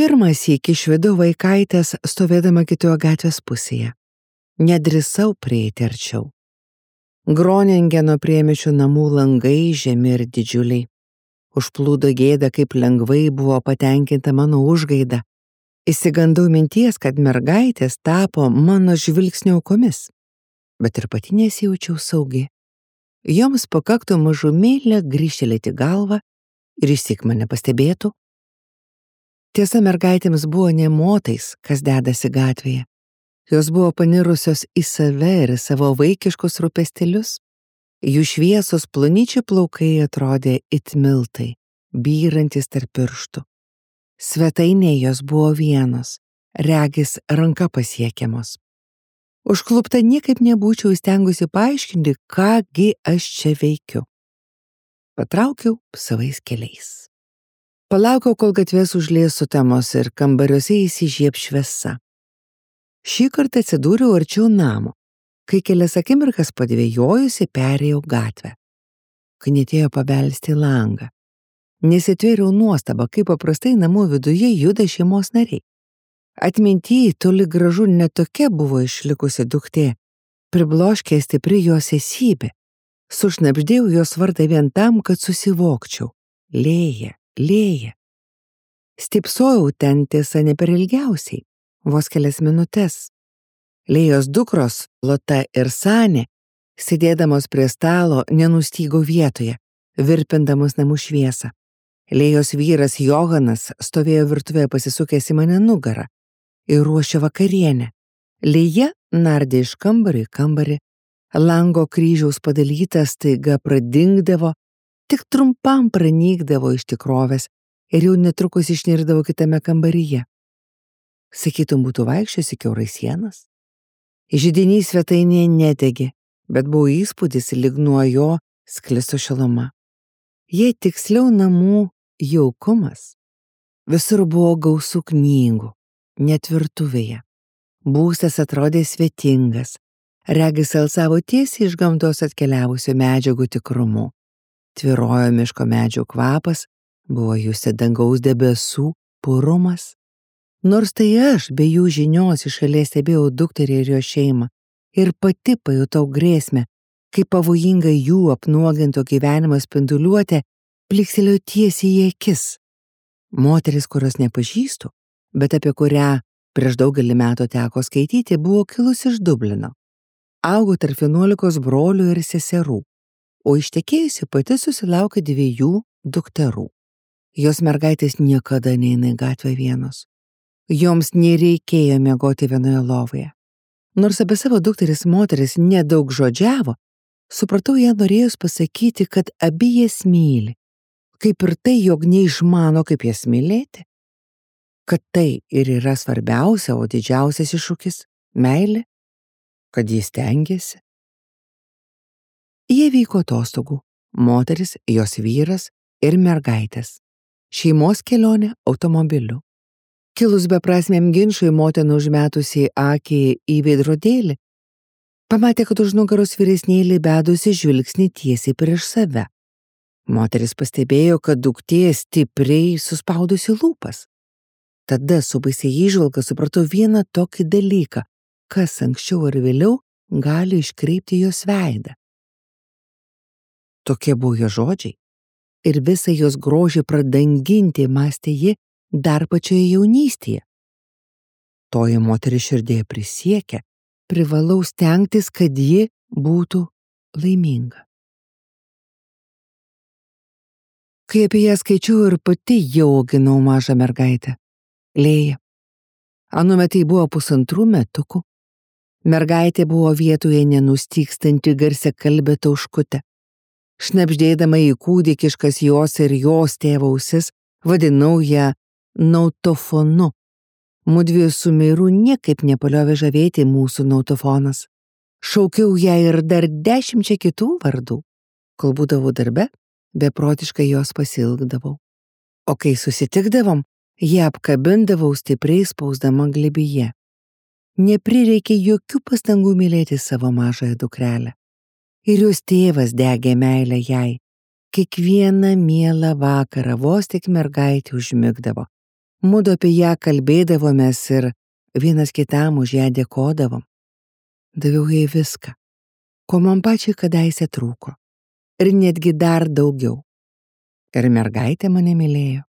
Pirmąsyk išvydau Vaikaitės stovėdama kitoje gatvės pusėje. Nedrįsau prieiti arčiau. Groningeno priemiesčio namų langai žemi ir didžiuliai. Užplūdo gėda, kaip lengvai buvo patenkinta mano užgaida. Įsigandau minties, kad mergaitės tapo mano žvilgsnio aukomis, bet ir pati nesijaučiau saugi. Joms pakaktų mažumėlę grįžtelėti galvą ir išsyk mane pastebėtų. Tiesa, mergaitėms buvo nė motais, kas dedasi gatvėje. Jos buvo panirusios į save ir į savo vaikiškus rūpestėlius. Jų šviesos plonyčiai plaukai atrodė it miltai, byrantis tarp pirštų. Svetainėje jos buvo vienos, regis ranka pasiekiamos. Užklupta niekaip nebūčiau įstengusi paaiškinti, kągi aš čia veikiu. Patraukiau savais keliais. Palaukiau, kol gatvės užlies sutemos ir kambariuose įsižieb šviesa. Šį kartą atsidūriau arčiau namo, kai kelias akimirkas padvėjojusi perėjau gatvę. Knietėjo pabelsti langą. Nesitvėriau nuostabą, kaip paprastai namų viduje juda šeimos nariai. Atmintyje toli gražu netokia buvo išlikusi duktė, pribloškė stipri jos esybė. Sušnabždėjau jos vardą vien tam, kad susivokčiau. Lėja, Lėja. Stipsojau ten, tiesa, ne per ilgiausiai, vos kelias minutes. Lėjos dukros, Lota ir Sanė, sėdėdamos prie stalo, nenustygo vietoje, virpindamos namų šviesą. Lėjos vyras Johanas stovėjo virtuvėje pasisukęs į mane nugarą ir ruošė vakarienę. Lėja nardė iš kambario į kambarį, lango kryžiaus padalytas staiga pradingdavo, tik trumpam pranykdavo iš tikrovės ir jau netrukus išnirdavo kitame kambaryje. Sakytum, būtų vaikščiosi kiaurai sienas. Židinys svetainėje nedegė, bet buvo įspūdis, lyg nuo jo sklisto šiluma. Jei tiksliau namų jaukumas. Visur buvo gausų knygų, net virtuvėje. Būstas atrodė svetingas, regis alsavo tiesiai iš gamtos atkeliavusių medžiagų tikrumu. Tvyrojo miško medžių kvapas, buvo justi dangaus debesų purumas. Nors tai aš be jų žinios iš šalies stebėjau dukterį ir jo šeimą ir pati pajutau grėsmę, kai pavojinga jų apnuoginto gyvenimo spinduliuotė plikselėjo tiesiai į akis. Moteris, kurios nepažįstu, bet apie kurią prieš daugelį metų teko skaityti, buvo kilusi iš Dublino. Augo tarp 11 brolių ir seserų, o ištekėjusi pati susilaukė 2 dukterų. Jos mergaitės niekada neina į gatvę vienos. Joms nereikėjo miegoti vienoje lovoje. Nors apie savo dukteris moteris nedaug žodžiavo, supratau ją norėjus pasakyti, kad abi jas myli, kaip ir tai, jog neišmano, kaip jas mylėti. Kad tai ir yra svarbiausia, o didžiausias iššūkis – meilė, kad jis stengiasi. Jie vyko atostogų, moteris, jos vyras ir mergaitės. Šeimos kelionė automobiliu. Kilus beprasmiam ginčui, motina užmetusi akį į veidrodėlį, pamatė, kad už nugaros vyresnėlį bedusi žvilgsnį tiesiai prieš save. Moteris pastebėjo, kad duktė stipriai suspaudusi lūpas. Tada su baisia įžvalga supratau vieną tokį dalyką, kas anksčiau ar vėliau gali iškreipti jos veidą. Tokie buvo jo žodžiai. Ir visą jos grožį pradanginti mąstė ji dar pačioje jaunystėje. Toji moteris širdėje prisiekė, privalau stengtis, kad ji būtų laiminga. Kai apie ją skaičiau ir pati jau auginau mažą mergaitę, Lėją. Anuomet tai buvo 2 metukų. Mergaitė buvo vietoje nenustygstanti garsiakalbė tauškutė. Šnabždėdama į kūdikiškas jos ir jos tėvo ausis, vadinau ją nautofonu. Mudvi su Meiru niekaip nepaliovė žavėti mūsų nautofonas. Šaukiau ją ir dar 10 kitų vardų. Kol būdavau darbe, beprotiškai jos pasilgdavau. O kai susitikdavom, ją apkabindavau stipriai spausdama glėbyje. Neprireikė jokių pastangų mylėti savo mažąją dukrelę. Ir jos tėvas degė meilę jai. Kiekvieną mielą vakarą vos tik mergaitė užmigdavo. Mudu apie ją kalbėdavomės ir vienas kitam už ją dėkodavom. Daviau jai viską, ko man pačiai kadaise trūko, ir netgi dar daugiau. Ir mergaitė mane mylėjo.